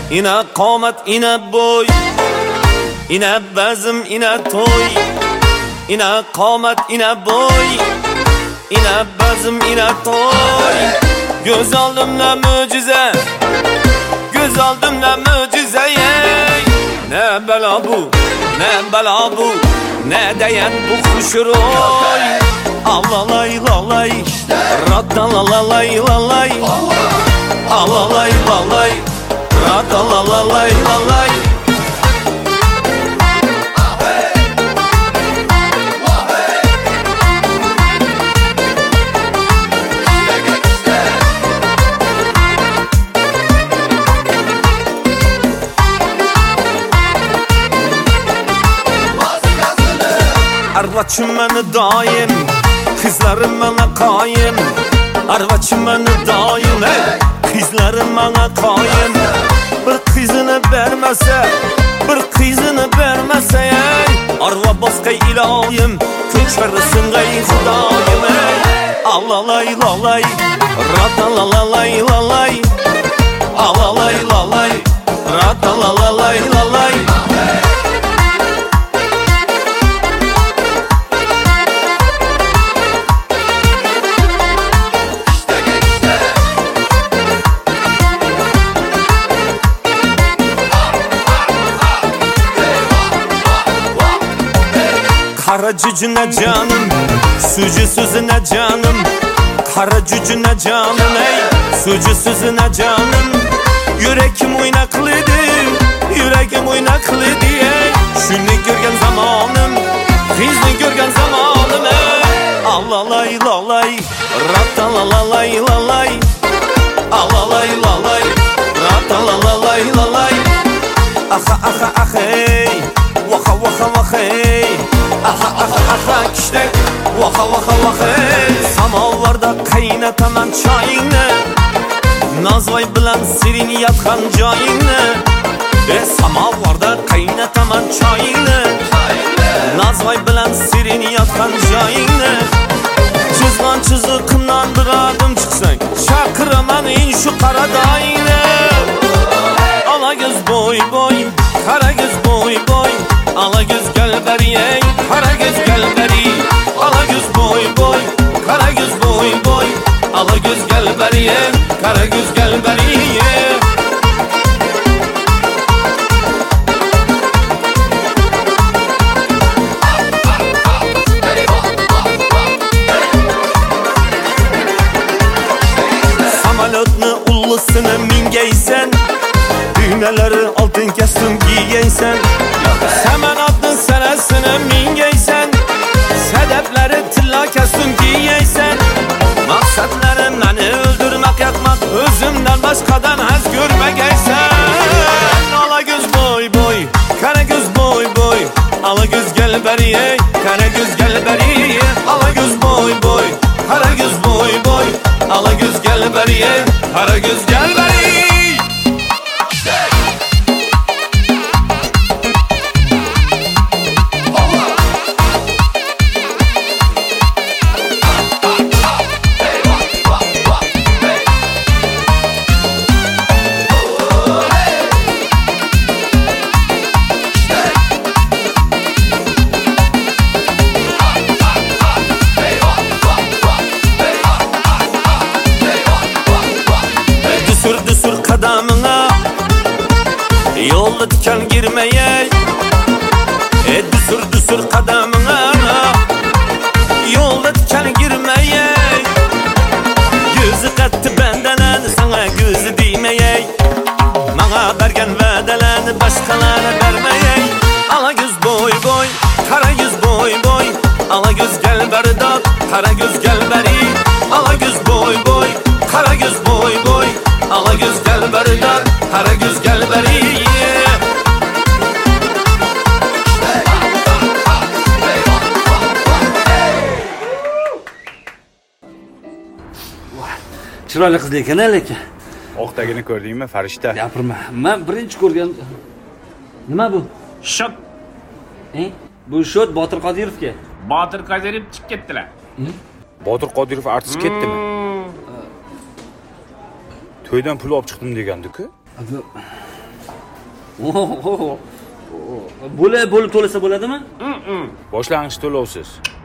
ina qomat ina bo'y, ina bazm ina to'y, ina qomat ina bo'y, ina bazm ina to'y. Göz oldimda mo'jiza, göz oldimda mo'jiza. Ne bela bu, ne bela bu, ne dayan bu xushro'y. Alalay lalay, ratalalay lalay, alalay lalay, ratalalay lalay. Arvaçım beni daim, kızlarım bana kayın. Arvaçım beni daim, kızlarım bana kayın. Bir kızını vermese, bir kızını vermese, arva başka ilayım, köçersin gay Xudayım. Alalay lalay, ratalalay lalay, alalay lalay, ratalalay lalay. Kara cücüne canım, sucu sözüne canım. Kara cücüne canım, ey sucu sözüne canım. Yüreğim oynaklıydı, yüreğim oynaklıydı ey. Şunu görgen zamanım, kızını görgen zamanım ey. Alalay lalay, ratalalay lalay, alalay lalay, ratalalay lalay. Aha aha aha ey, vaka vaka vaka ey. Aha aha aha işte vaka vaka vaka ey. Samovarda qaynataman çayını, Nazvay bilan serin yatgan joyingni. Samovarda qaynataman çayını, Nazvay bilan serin yatgan joyingni. Chizgan chiziqimdan bir adım chiqsang, chaqiraman in shu qaradayni. Ala göz boy boy, qara göz boy boy, ala göz gel beri ey, qara göz gel beri. Ala göz boy boy, qara göz boy boy, ala göz gel beri ey, qara göz gel beri. Samolyotni ullusini mingaysan, düğmeleri altın kestim giyeysen. Semenatın senesini mingeysen, sedefleri tilla kestim giyeysen. Maksatlarım beni öldürmek yakmak, özümden başkadan haz görmegeysen. Ala göz boy boy, kara göz boy boy, ala göz gel beri ey, kara göz gel beri. Ala göz boy boy, kara göz boy boy, ala göz gel beri ey, kara göz gel beri. Düsür kadamına yolda diken girmeye. Düsür kadamına yolda diken girmeye. Gözü kattı benden sana gözü değmeye. Bana vergen vedelen başkalarına vermeye. Ala göz boy boy, kara göz boy boy, ala göz gel beri dat, kara göz gel beri. Ala göz boy boy, kara göz boy boy, ala göz gel beri dar, kara göz gel beri. Chiroyli qiz ekan lekin. Oqdagini ko'rdingmi, farishta? Gapirma. Men birinchi ko'rgan. Nima bu? Shot. Bu shot Botir Qodirovga. Botir Qodirov chiqib ketdilar. Botir Qodirov artist ketdimi? To'ydan pul olib chiqdim degandik-ku. Bo'lib to'lasa bo'ladimi? Boshlang'ich to'lovsiz.